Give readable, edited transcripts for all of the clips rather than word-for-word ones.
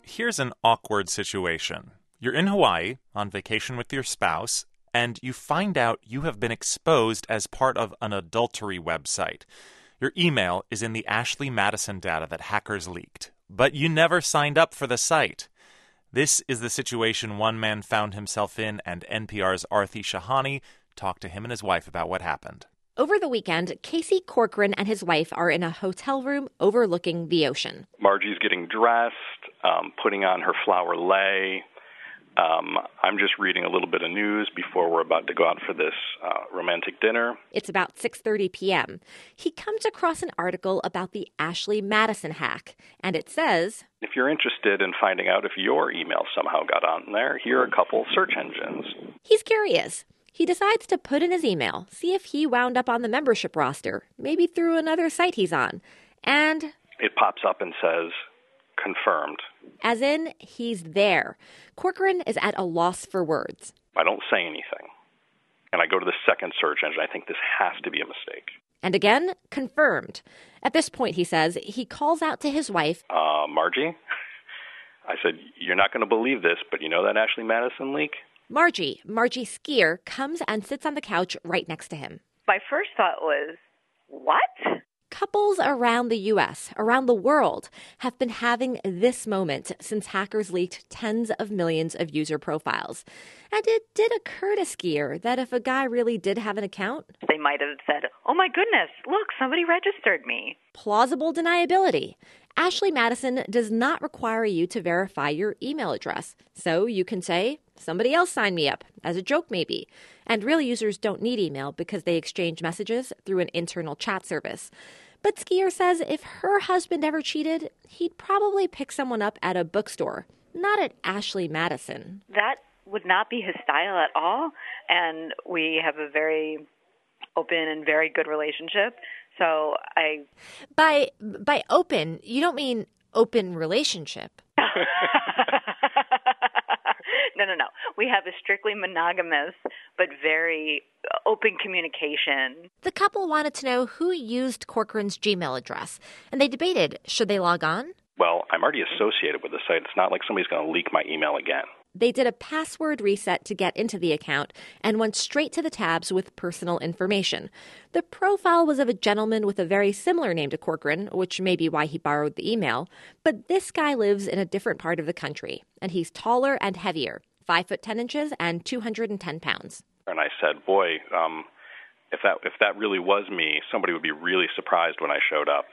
Here's an awkward situation. You're in Hawaii on vacation with your spouse, and you find out you have been exposed as part of an adultery website. Your email is in the Ashley Madison data that hackers leaked, but you never signed up for the site. This is the situation one man found himself in, and NPR's Aarti Shahani talked to him and his wife about what happened. Over the weekend, Casey Corcoran and his wife are in a hotel room overlooking the ocean. Margie's getting dressed, putting on her flower lei. I'm just reading a little bit of news before we're about to go out for this romantic dinner. It's about 6:30 p.m. He comes across an article about the Ashley Madison hack, and it says, if you're interested in finding out if your email somehow got on there, here are a couple search engines. He's curious. He decides to put in his email, see if he wound up on the membership roster, maybe through another site he's on. And it pops up and says, confirmed. As in, he's there. Corcoran is at a loss for words. I don't say anything. And I go to the second search engine. I think this has to be a mistake. And again, confirmed. At this point, he says, he calls out to his wife. Margie? I said, you're not going to believe this, but you know that Ashley Madison leak? Margie Skier, comes and sits on the couch right next to him. My first thought was, what? Couples around the U.S., around the world, have been having this moment since hackers leaked tens of millions of user profiles. And it did occur to Skier that if a guy really did have an account, they might have said, oh my goodness, look, somebody registered me. Plausible deniability. Ashley Madison does not require you to verify your email address. So you can say, somebody else signed me up, as a joke maybe. And real users don't need email because they exchange messages through an internal chat service. But Skier says if her husband ever cheated, he'd probably pick someone up at a bookstore, not at Ashley Madison. That would not be his style at all, and we have a very open and very good relationship. So By open, you don't mean open relationship. No. We have a strictly monogamous but very open communication. The couple wanted to know who used Corcoran's Gmail address, and they debated, should they log on? Well, I'm already associated with the site. It's not like somebody's going to leak my email again. They did a password reset to get into the account and went straight to the tabs with personal information. The profile was of a gentleman with a very similar name to Corcoran, which may be why he borrowed the email. But this guy lives in a different part of the country, and he's taller and heavier, 5 foot 10 inches and 210 pounds. And I said, boy, if that really was me, somebody would be really surprised when I showed up.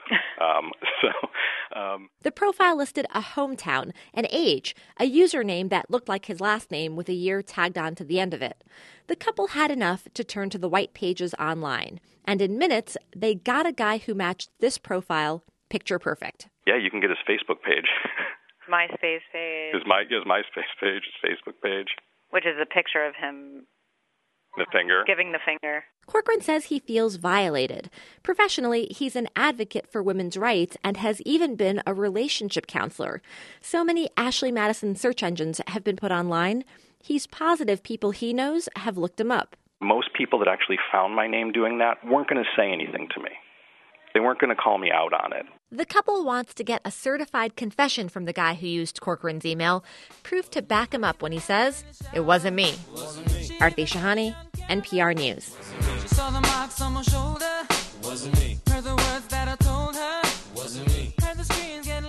The profile listed a hometown, an age, a username that looked like his last name with a year tagged on to the end of it. The couple had enough to turn to the white pages online, and in minutes, they got a guy who matched this profile picture perfect. Yeah, you can get his Facebook page. MySpace page. His MySpace page, his Facebook page. Which is a picture of him the finger. Giving the finger. Corcoran says he feels violated. Professionally, he's an advocate for women's rights and has even been a relationship counselor. So many Ashley Madison search engines have been put online, he's positive people he knows have looked him up. Most people that actually found my name doing that weren't going to say anything to me. They weren't going to call me out on it. The couple wants to get a certified confession from the guy who used Corcoran's email, proof to back him up when he says, it wasn't me. Aarti Shahani, NPR News. She saw the marks on my shoulder. Wasn't me. Heard the words that I told her. Wasn't me. Heard the screams getting